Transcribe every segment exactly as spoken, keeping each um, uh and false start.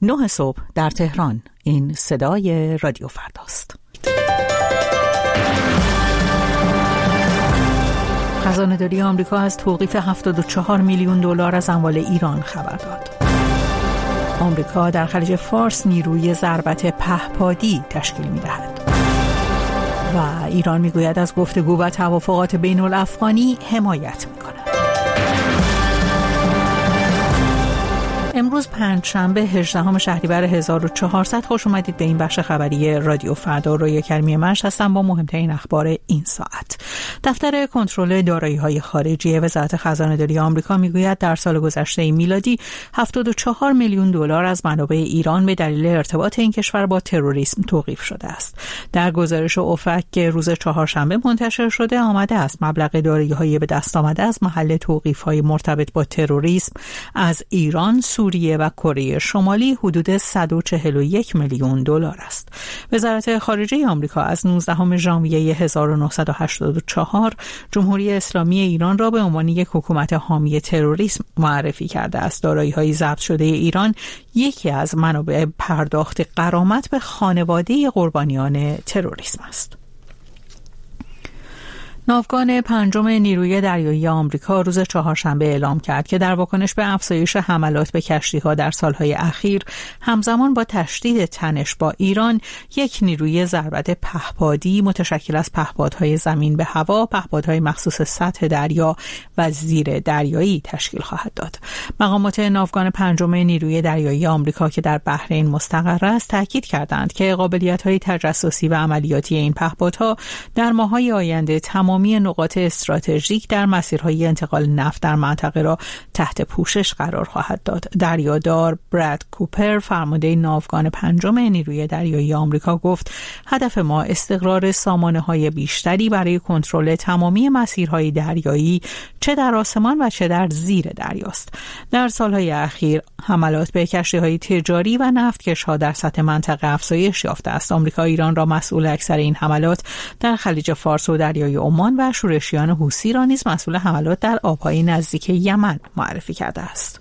نه صبح در تهران. این صدای رادیو فرداست. خزانه‌داری آمریکا از توقیف هفتاد و چهار میلیون دلار از اموال ایران خبر داد. آمریکا در خلیج فارس نیروی ضربت پهپادی تشکیل می‌دهد. و ایران میگوید از گفتگو و توافقات بین الافغانی حمایت می‌کند. امروز پنجشنبه هجدهم شهریور هزار و چهارصد. خوش اومدید به این بخش خبری رادیو فردا. رویا کریمی منش هستم با مهمترین اخبار این ساعت. دفتر کنترل دارایی‌های خارجی وزارت خزانه‌داری آمریکا میگوید در سال گذشته میلادی هفتاد و چهار میلیون دلار از منابع ایران به دلیل ارتباط این کشور با تروریسم توقیف شده است. در گزارش اوفک که روز چهارشنبه منتشر شده آمده است مبلغ دارایی‌های به دست آمده از محل توقیف‌های مرتبط با تروریسم از ایران، سوریه و کره شمالی حدود صد و چهل و یک میلیون دلار است. وزارت خارجه آمریکا از نوزدهم ژانویه هزار و نهصد و هشتاد و چهار جمهوری اسلامی ایران را به عنوان یک حکومت حامی تروریسم معرفی کرده است. دارایی‌های ضبط شده ایران یکی از منابع پرداخت غرامت به خانواده قربانیان تروریسم است. ناوگان پنجم نیروی دریایی آمریکا روز چهارشنبه اعلام کرد که در واکنش به افزایش حملات به کشتی‌ها در سالهای اخیر همزمان با تشدید تنش با ایران یک نیروی ضربت پهپادی متشکل از پهپادهای زمین به هوا، پهپادهای مخصوص سطح دریا و زیر دریایی تشکیل خواهد داد. مقامات ناوگان پنجم نیروی دریایی آمریکا که در بحرین مستقر است تاکید کردند که قابلیت‌های تجسسی و عملیاتی این پهپادها در ماه‌های آینده تمام تمامی نقاط استراتژیک در مسیرهای انتقال نفت در منطقه را تحت پوشش قرار خواهد داد. دریادار براد کوپر فرمانده ناوگان پنجم نیروی دریایی آمریکا گفت هدف ما استقرار سامانه‌های بیشتری برای کنترل تمامی مسیرهای دریایی چه در آسمان و چه در زیر دریاست. در سالهای اخیر حملات به کشتی‌های تجاری و نفتکش‌ها در سطح منطقه افزایش یافته است. آمریکا ایران را مسئول اکثر این حملات در خلیج فارس و دریای عمان و شورشیان حوثی را نیز مسئول حملات در آبهای نزدیک یمن معرفی کرده است.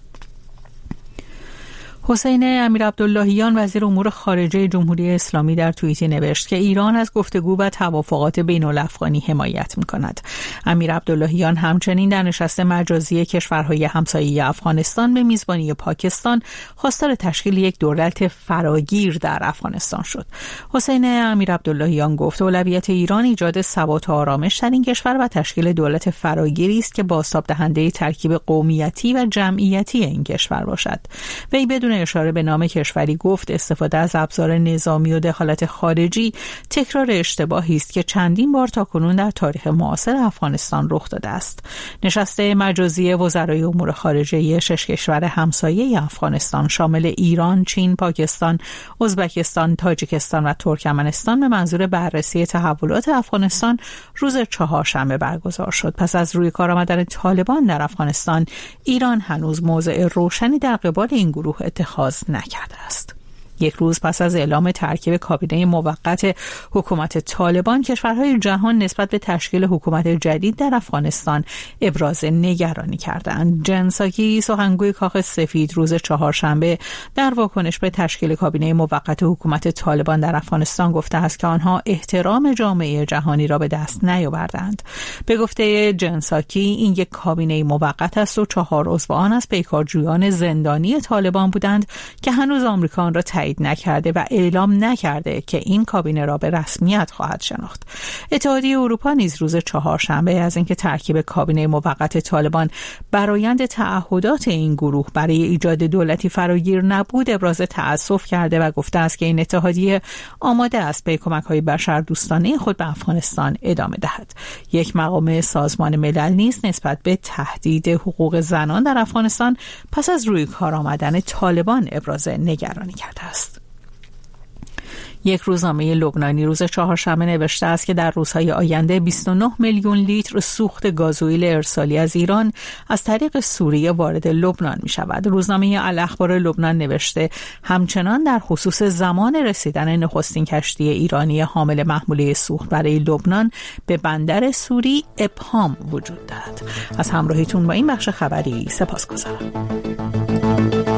حسین امیرعبداللهیان وزیر امور خارجه جمهوری اسلامی در توییتی نوشت که ایران از گفتگو و توافقات بین الافغانی حمایت می‌کند. امیرعبداللهیان همچنین در نشست مجازی کشورهای همسایه افغانستان به میزبانی پاکستان خواستار تشکیل یک دولت فراگیر در افغانستان شد. حسین امیرعبداللهیان گفت اولویت ایران ایجاد ثبات و آرامش در این کشور و تشکیل دولت فراگیری است که بازتاب دهنده ترکیب قومیتی و جمعیتی این کشور باشد. وی بدون اشاره به نام کشوری گفت استفاده از ابزار نظامی و دخالت خارجی تکرار اشتباهی است که چندین بار تاکنون در تاریخ معاصر افغانستان رخ داده است. نشست مجازی وزرای امور خارجه شش کشور همسایه افغانستان شامل ایران، چین، پاکستان، ازبکستان، تاجیکستان و ترکمنستان به منظور بررسی تحولات افغانستان روز چهارشنبه برگزار شد. پس از روی کار آمدن طالبان در افغانستان، ایران هنوز موضع روشنی در قبال این گروه اتخاذ نکرده است. یک روز پس از اعلام ترکیب کابینه موقت حکومت طالبان، کشورهای جهان نسبت به تشکیل حکومت جدید در افغانستان ابراز نگرانی کردند. جن ساکی سخنگوی کاخ سفید روز چهارشنبه در واکنش به تشکیل کابینه موقت حکومت طالبان در افغانستان گفته است که آنها احترام جامعه جهانی را به دست نیاوردند. به گفته جن ساکی این یک کابینه موقت است و چهار عضو آن از پیکارجویان زندانی طالبان بودند که هنوز آمریکا آن را تایید نکرده و اعلام نکرده که این کابینه را به رسمیت خواهد شناخت. اتحادیه اروپا نیز روز چهارشنبه از اینکه ترکیب کابینه موقت طالبان برآیند تعهدات این گروه برای ایجاد دولتی فراگیر نبود ابراز تأسف کرده و گفته است که این اتحادیه آماده است به کمک‌های بشردوستانه خود به افغانستان ادامه دهد. یک مقام سازمان ملل نیز نسبت به تهدید حقوق زنان در افغانستان پس از روی کار آمدن طالبان ابراز نگرانی کرده است. یک روزنامه لبنانی روز چهارشنبه نوشته است که در روزهای آینده بیست و نه میلیون لیتر سوخت گازوئیل ارسالی از ایران از طریق سوریه وارد لبنان می شود. روزنامه الاخبار لبنان نوشته همچنان در خصوص زمان رسیدن نخستین کشتی ایرانی حامل محموله سوخت برای لبنان به بندر سوری ابهام وجود دارد. از همراهیتون با این بخش خبری سپاسگزارم.